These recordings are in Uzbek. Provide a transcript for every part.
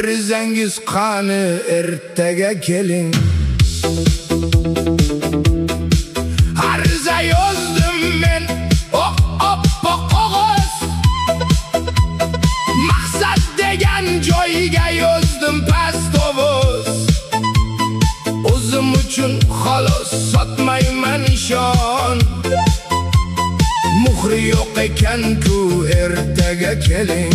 Arizangiz qani, ertaga keling. Ariza yozdim men, oppoq qog'oz. Maqsad degan joyga yozdim past ovoz. O'zim uchun xolos sotmayman ishon. Muhri yo'q ekan-ku, ertaga keling.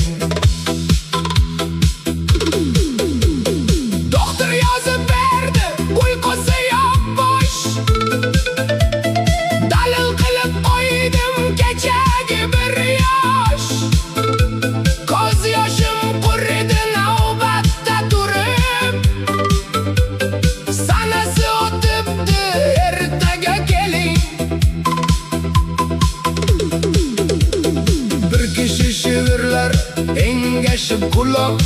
Doktor yozib berdi, uyqusi yo'q bosh. Dalil qilib qo'ydim kechagi bir yosh. Ko'z yoshim quridi navbatda turib. Sanasi o'tibdi, ertaga keling. Bir kishi shivirlar, engashib quloq.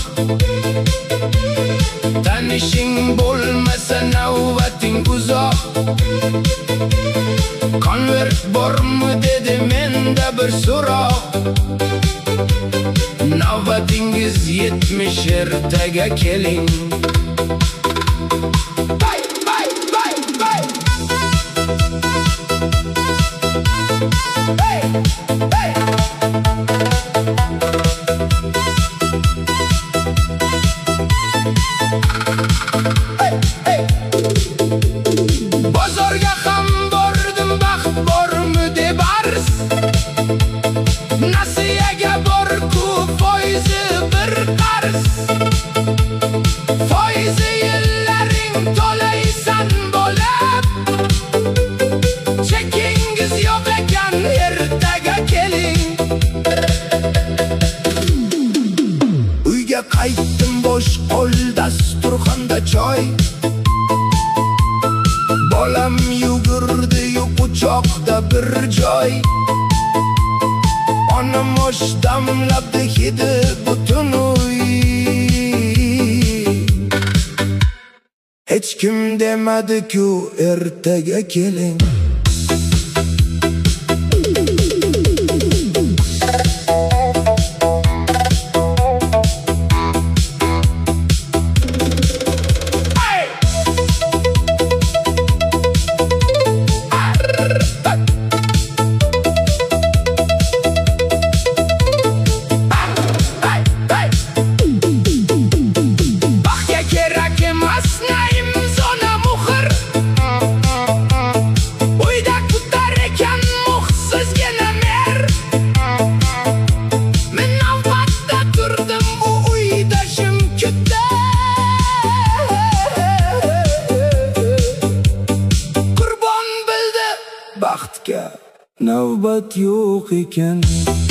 Tanishing bo'lmasa navbating uzoq. Konvert bormi dedi menda bir so'roq. Navbatingiz 70, ertaga keling. Bay bay bay bay. Hey hey. Bozorga ham bordim, baxt bormi deb arz. Nasiyaga bor-ku, foizi bir qarz. Foizi yillaring to'laysan bo'lib. Chekingiz yo'q ekan, ertaga keling. Uyga qaytdim bosh qo'l, dasturxonda choy. Bolam yugurdi quchoqda bir joy. Onam osh damlabdi, hidi butun uy. Hech kim demadi-ku, ertaga keling. Baxtga navbat yo'q ekan.